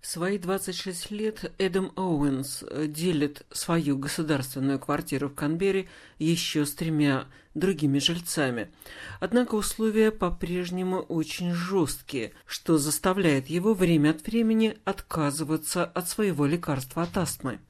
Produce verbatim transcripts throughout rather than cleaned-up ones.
В свои двадцать шесть лет Эдам Оуэнс делит свою государственную квартиру в Канберре еще с тремя другими жильцами. Однако условия по-прежнему очень жесткие, что заставляет его время от времени отказываться от своего лекарства от астмы.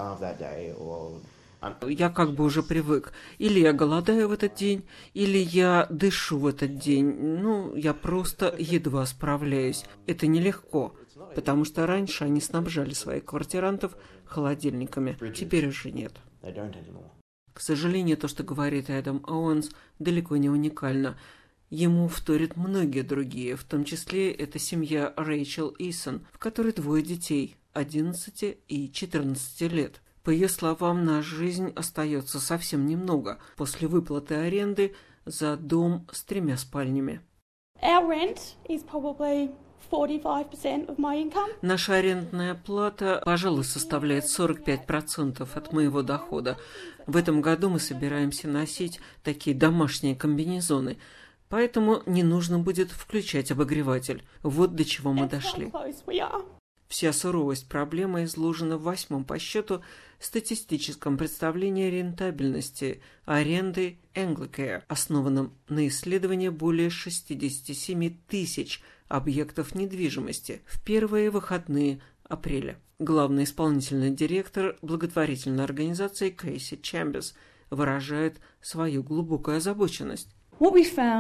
Я как бы уже привык. Или я голодаю в этот день, или я дышу в этот день. Ну, я просто едва справляюсь. Это нелегко, потому что раньше они снабжали своих квартирантов холодильниками. Теперь уже нет. К сожалению, то, что говорит Эдам Оуэнс, далеко не уникально. Ему вторят многие другие, в том числе это семья Рэйчел Исон, в которой двое детей – одиннадцати и четырнадцати лет. По ее словам, на жизнь остается совсем немного после выплаты аренды за дом с тремя спальнями. Our rent is probably forty-five percent of my income. Наша арендная плата, пожалуй, составляет сорок пять процентов от моего дохода. В этом году мы собираемся носить такие домашние комбинезоны, поэтому не нужно будет включать обогреватель. Вот до чего мы дошли. Вся суровость проблемы изложена в восьмом по счету статистическом представлении рентабельности аренды Anglicare, основанном на исследовании более шестьдесят семь тысяч объектов недвижимости в первые выходные апреля. Главный исполнительный директор благотворительной организации Кейси Чемберс выражает свою глубокую озабоченность. То,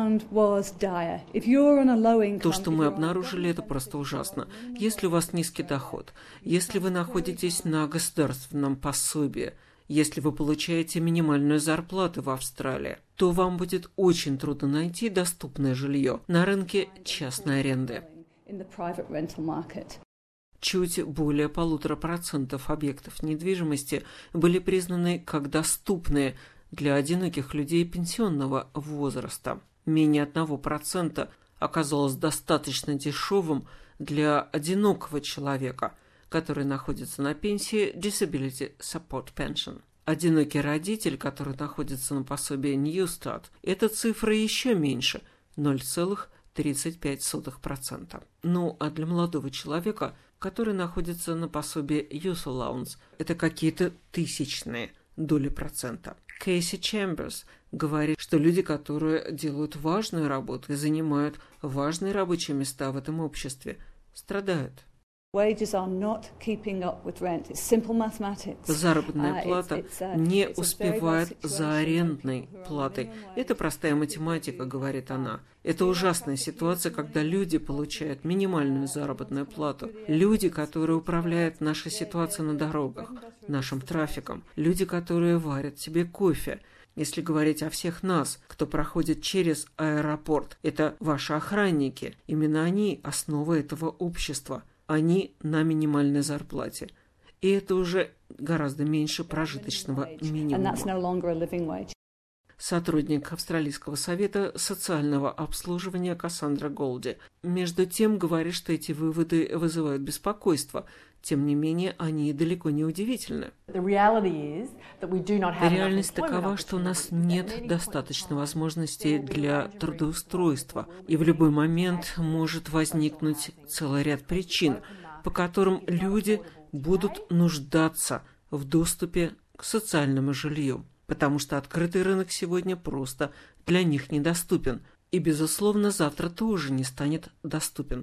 что мы обнаружили, это просто ужасно. Если у вас низкий доход, если вы находитесь на государственном пособии, если вы получаете минимальную зарплату в Австралии, то вам будет очень трудно найти доступное жилье на рынке частной аренды. Чуть более полутора процентов объектов недвижимости были признаны как доступные для одиноких людей пенсионного возраста. Менее одного процента оказалось достаточно дешевым для одинокого человека, который находится на пенсии Disability Support Pension. Одинокий родитель, который находится на пособии Newstart, эта цифра еще меньше – ноль целых тридцать пять сотых процента. Ну, а для молодого человека, который находится на пособии Youth Allowance, это какие-то тысячные доли процента. Кейси Чемберс говорит, что люди, которые делают важную работу и занимают важные рабочие места в этом обществе, страдают. Заработная плата не успевает за арендной платой. Это простая математика, говорит она. Это ужасная ситуация, когда люди получают минимальную заработную плату. Люди, которые управляют нашей ситуацией на дорогах, нашим трафиком. Люди, которые варят себе кофе. Если говорить о всех нас, кто проходит через аэропорт, это ваши охранники. Именно они – основа этого общества. Они на минимальной зарплате. И это уже гораздо меньше прожиточного минимума. Сотрудник Австралийского совета социального обслуживания Кассандра Голди, между тем, говорит, что эти выводы вызывают беспокойство. Тем не менее, они далеко не удивительны. Реальность такова, что у нас нет достаточно возможностей для трудоустройства, и в любой момент может возникнуть целый ряд причин, по которым люди будут нуждаться в доступе к социальному жилью, потому что открытый рынок сегодня просто для них недоступен, и, безусловно, завтра тоже не станет доступен.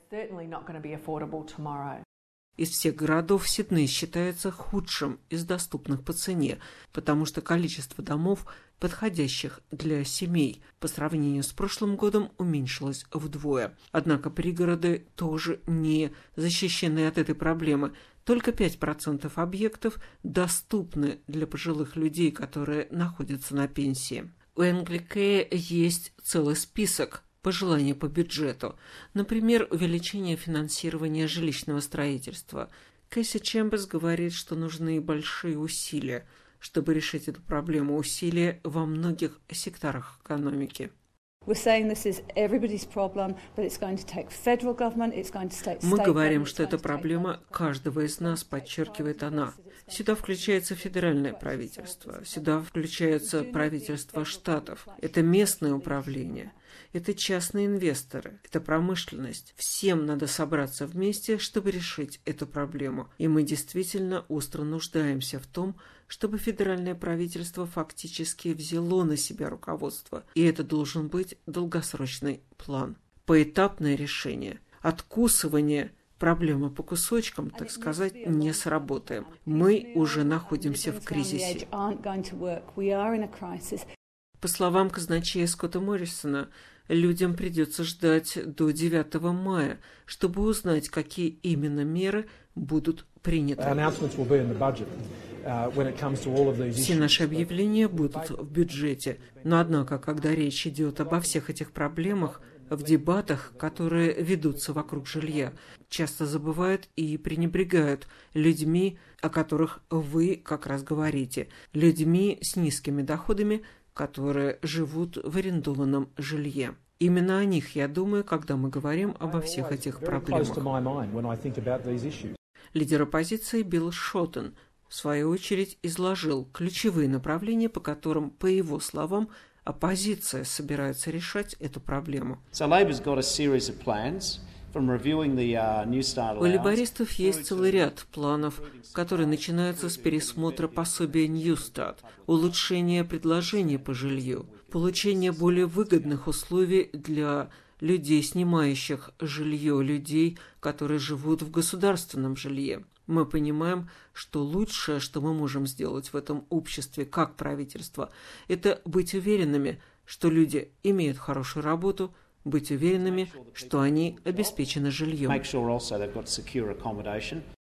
Из всех городов Сидней считается худшим из доступных по цене, потому что количество домов, подходящих для семей, по сравнению с прошлым годом уменьшилось вдвое. Однако пригороды тоже не защищены от этой проблемы. Только пять процентов объектов доступны для пожилых людей, которые находятся на пенсии. У Anglicare есть целый список пожелания по бюджету. Например, увеличение финансирования жилищного строительства. Кейси Чемберс говорит, что нужны большие усилия, чтобы решить эту проблему, усилия во многих секторах экономики. Мы говорим, что это проблема каждого из нас, подчеркивает она. Сюда включается федеральное правительство, сюда включается правительство штатов, это местное управление. это частные инвесторы, это промышленность. Всем надо собраться вместе, чтобы решить эту проблему. И мы действительно остро нуждаемся в том, чтобы федеральное правительство фактически взяло на себя руководство. И это должен быть долгосрочный план. Поэтапное решение, откусывание проблемы по кусочкам, так сказать, не сработаем. Мы уже находимся в кризисе. По словам казначея Скотта Моррисона, людям придется ждать до девятого мая, чтобы узнать, какие именно меры будут приняты. Все наши объявления будут в бюджете, но однако, когда речь идет обо всех этих проблемах, в дебатах, которые ведутся вокруг жилья, часто забывают и пренебрегают людьми, о которых вы как раз говорите, людьми с низкими доходами, которые живут в арендованном жилье. Именно о них я думаю, когда мы говорим обо всех этих проблемах. Лидер оппозиции Билл Шоттен, в свою очередь, изложил ключевые направления, по которым, по его словам, оппозиция собирается решать эту проблему. У лейбористов есть целый ряд планов, которые начинаются с пересмотра пособия New Start, улучшения предложений по жилью, получения более выгодных условий для людей, снимающих жилье, людей, которые живут в государственном жилье. Мы понимаем, что лучшее, что мы можем сделать в этом обществе, как правительство, это быть уверенными, что люди имеют хорошую работу, быть уверенными, что они обеспечены жильем.